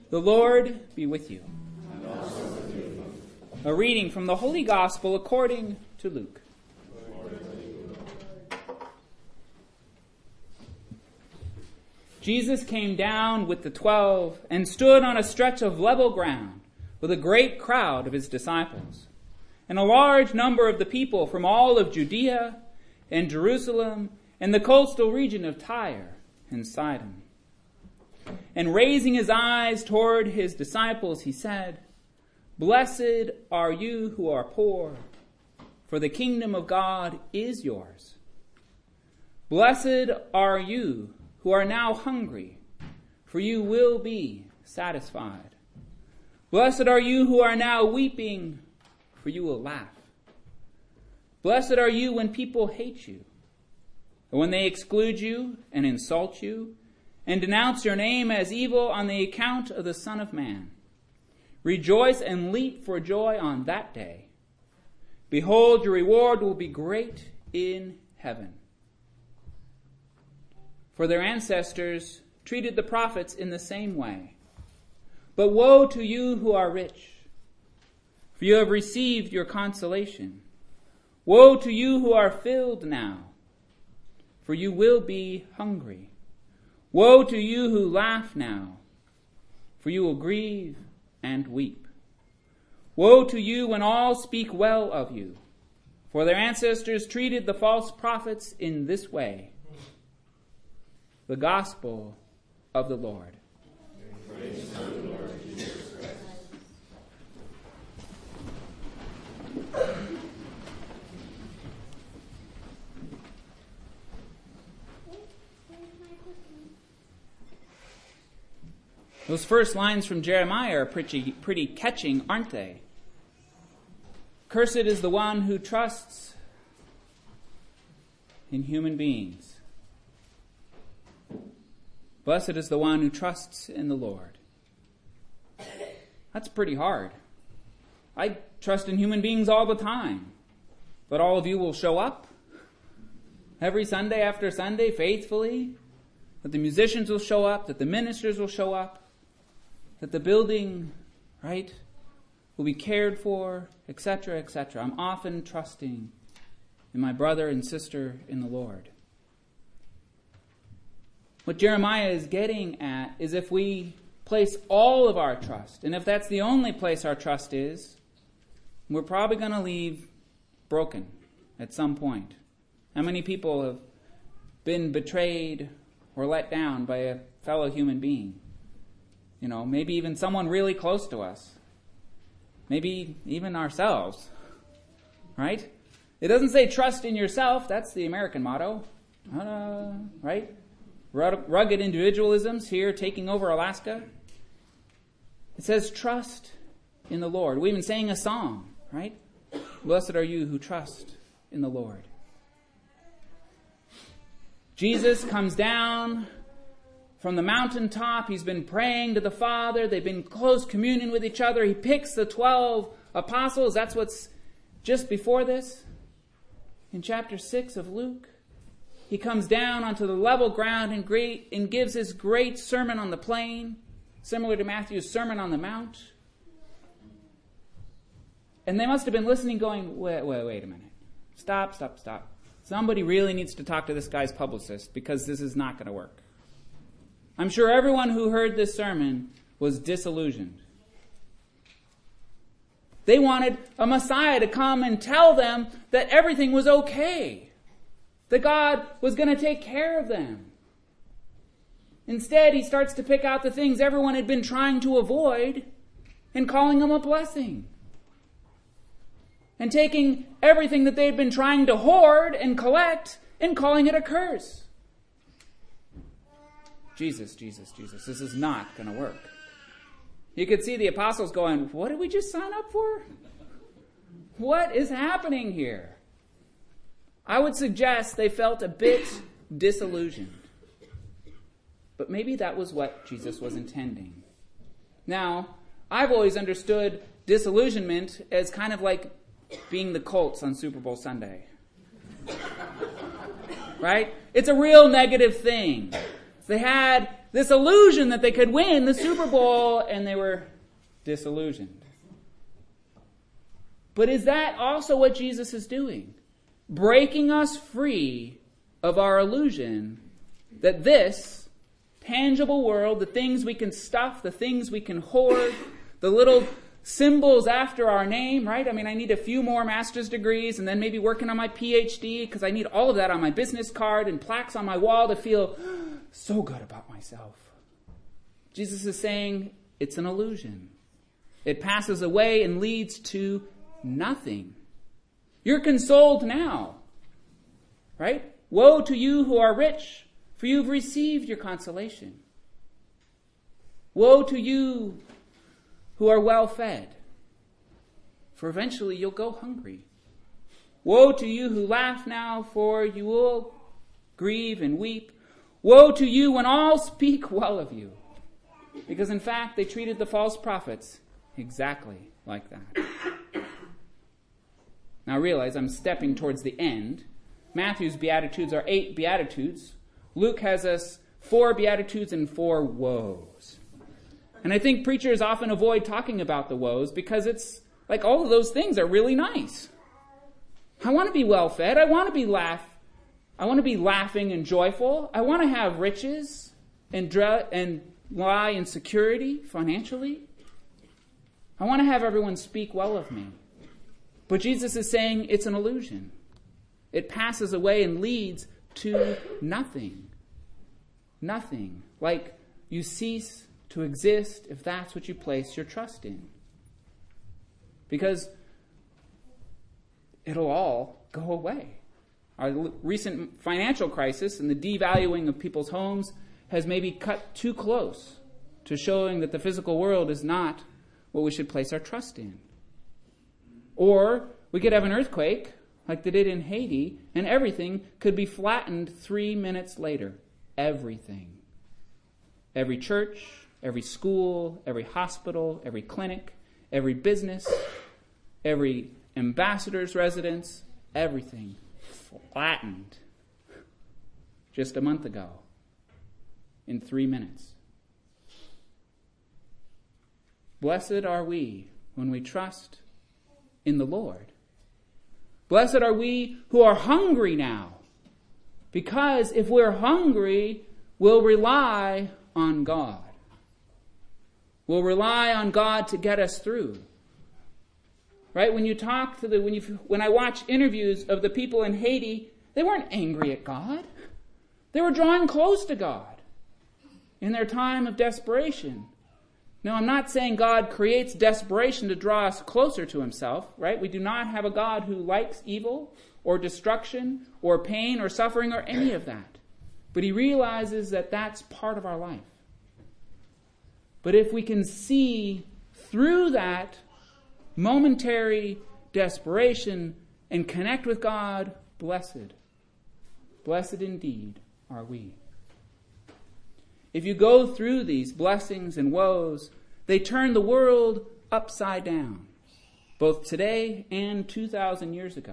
The Lord be with you. And also with you. A reading from the Holy Gospel according to Luke. Jesus came down with the 12 and stood on a stretch of level ground with a great crowd of his disciples and a large number of the people from all of Judea and Jerusalem and the coastal region of Tyre and Sidon. And raising his eyes toward his disciples, he said, "Blessed are you who are poor, for the kingdom of God is yours. Blessed are you who are now hungry, for you will be satisfied. Blessed are you who are now weeping, for you will laugh. Blessed are you when people hate you, and when they exclude you and insult you, and denounce your name as evil on the account of the Son of Man. Rejoice and leap for joy on that day. Behold, your reward will be great in heaven. For their ancestors treated the prophets in the same way. But woe to you who are rich, for you have received your consolation. Woe to you who are filled now, for you will be hungry. Woe to you who laugh now, for you will grieve and weep. Woe to you when all speak well of you, for their ancestors treated the false prophets in this way." The Gospel of the Lord. Praise to the Lord Jesus Christ. Those first lines from Jeremiah are pretty catching, aren't they? Cursed is the one who trusts in human beings. Blessed is the one who trusts in the Lord. That's pretty hard. I trust in human beings all the time. But all of you will show up every Sunday after Sunday faithfully. That the musicians will show up, that the ministers will show up, that the building, right, will be cared for, etc., etc. I'm often trusting in my brother and sister in the Lord. What Jeremiah is getting at is if we place all of our trust, and if that's the only place our trust is, we're probably going to leave broken at some point. How many people have been betrayed or let down by a fellow human being? You know, maybe even someone really close to us. Maybe even ourselves. Right? It doesn't say trust in yourself. That's the American motto. Right? Rugged individualism's here taking over Alaska. It says trust in the Lord. We even sang a song, right? Blessed are you who trust in the Lord. Jesus comes down from the mountaintop. He's been praying to the Father. They've been in close communion with each other. He picks the 12 apostles. That's what's just before this. In chapter 6 of Luke. He comes down onto the level ground and gives his great sermon on the plain, similar to Matthew's Sermon on the Mount. And they must have been listening going, wait a minute. Stop. Somebody really needs to talk to this guy's publicist because this is not going to work. I'm sure everyone who heard this sermon was disillusioned. They wanted a Messiah to come and tell them that everything was okay. That God was going to take care of them. Instead, he starts to pick out the things everyone had been trying to avoid and calling them a blessing. And taking everything that they'd been trying to hoard and collect and calling it a curse. Jesus, this is not going to work. You could see the apostles going, what did we just sign up for? What is happening here? I would suggest they felt a bit disillusioned. But maybe that was what Jesus was intending. Now, I've always understood disillusionment as kind of like being the Colts on Super Bowl Sunday. Right? It's a real negative thing. They had this illusion that they could win the Super Bowl, and they were disillusioned. But is that also what Jesus is doing? Breaking us free of our illusion that this tangible world, the things we can stuff, the things we can hoard, the little symbols after our name, right? I mean, I need a few more master's degrees and then maybe working on my PhD because I need all of that on my business card and plaques on my wall to feel so good about myself. Jesus is saying it's an illusion. It passes away and leads to nothing. You're consoled now, right? Woe to you who are rich, for you've received your consolation. Woe to you who are well fed, for eventually you'll go hungry. Woe to you who laugh now, for you will grieve and weep. Woe to you when all speak well of you, because in fact they treated the false prophets exactly like that. Now realize I'm stepping towards the end. Matthew's Beatitudes are 8 Beatitudes. Luke has us 4 Beatitudes and 4 woes. And I think preachers often avoid talking about the woes because it's like all of those things are really nice. I want to be well fed. I want to be laughing and joyful. I want to have riches and lie in security financially. I want to have everyone speak well of me. But Jesus is saying it's an illusion. It passes away and leads to nothing. Nothing. Like you cease to exist if that's what you place your trust in. Because it'll all go away. Our recent financial crisis and the devaluing of people's homes has maybe cut too close to showing that the physical world is not what we should place our trust in. Or we could have an earthquake like they did in Haiti, and everything could be flattened 3 minutes later. Everything. Every church, every school, every hospital, every clinic, every business, every ambassador's residence, everything flattened just a month ago in 3 minutes. Blessed are we when we trust in the Lord. Blessed are we who are hungry now, because if we're hungry, we'll rely on God. We'll rely on God to get us through. Right? When I watch interviews of the people in Haiti, they weren't angry at God. They were drawing close to God in their time of desperation. Now, I'm not saying God creates desperation to draw us closer to himself, right? We do not have a God who likes evil or destruction or pain or suffering or any of that. But he realizes that that's part of our life. But if we can see through that momentary desperation and connect with God, blessed. Blessed indeed are we. If you go through these blessings and woes, they turn the world upside down, both today and 2,000 years ago.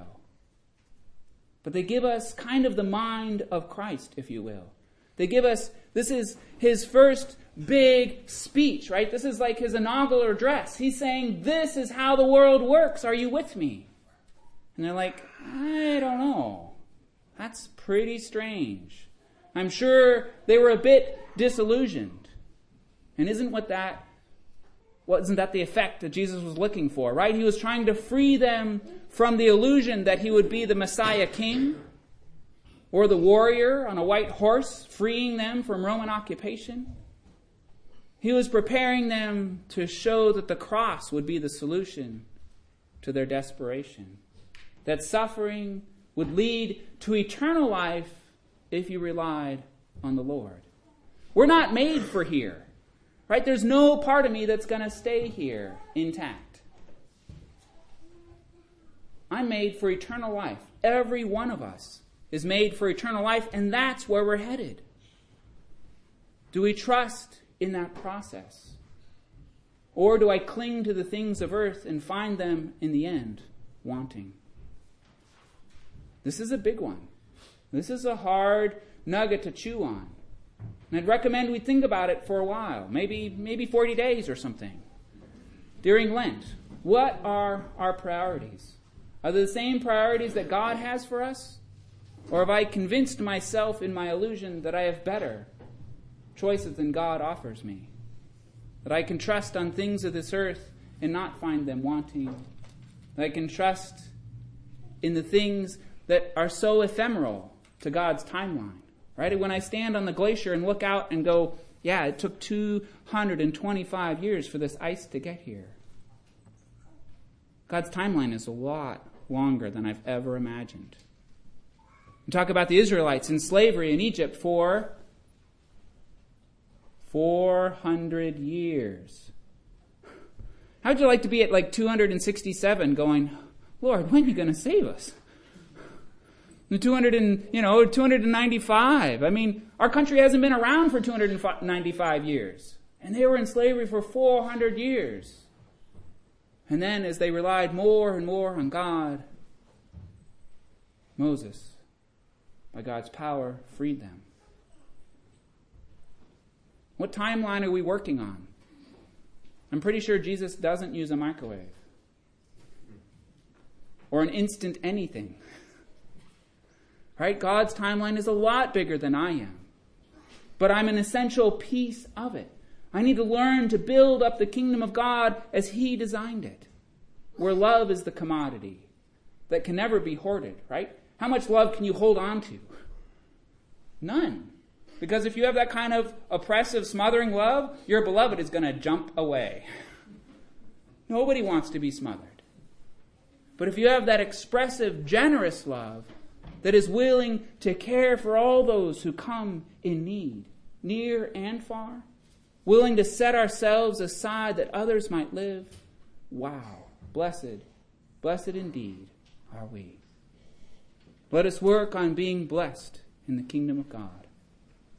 But they give us kind of the mind of Christ, if you will. They give us, this is his first big speech, right? This is like his inaugural address. He's saying, this is how the world works. Are you with me? And they're like, I don't know. That's pretty strange. I'm sure they were a bit disillusioned. And wasn't that the effect that Jesus was looking for, right? He was trying to free them from the illusion that he would be the Messiah king or the warrior on a white horse, freeing them from Roman occupation. He was preparing them to show that the cross would be the solution to their desperation, that suffering would lead to eternal life if you relied on the Lord. We're not made for here, right? There's no part of me that's going to stay here intact. I'm made for eternal life. Every one of us is made for eternal life, and that's where we're headed. Do we trust in that process? Or do I cling to the things of earth and find them, in the end, wanting? This is a big one. This is a hard nugget to chew on. And I'd recommend we think about it for a while, maybe 40 days or something, during Lent. What are our priorities? Are they the same priorities that God has for us? Or have I convinced myself in my illusion that I have better choices than God offers me? That I can trust on things of this earth and not find them wanting? That I can trust in the things that are so ephemeral to God's timeline? Right? When I stand on the glacier and look out and go, yeah, it took 225 years for this ice to get here. God's timeline is a lot longer than I've ever imagined. We talk about the Israelites in slavery in Egypt for 400 years. How'd you like to be at like 267 going, Lord, when are you going to save us? 295. I mean, our country hasn't been around for 295 years. And they were in slavery for 400 years. And then as they relied more and more on God, Moses, by God's power, freed them. What timeline are we working on? I'm pretty sure Jesus doesn't use a microwave or an instant anything. Right? God's timeline is a lot bigger than I am. But I'm an essential piece of it. I need to learn to build up the kingdom of God as He designed it, where love is the commodity that can never be hoarded, right? How much love can you hold on to? None. Because if you have that kind of oppressive, smothering love, your beloved is going to jump away. Nobody wants to be smothered. But if you have that expressive, generous love that is willing to care for all those who come in need, near and far, willing to set ourselves aside that others might live, wow, blessed indeed are we. Let us work on being blessed in the kingdom of God.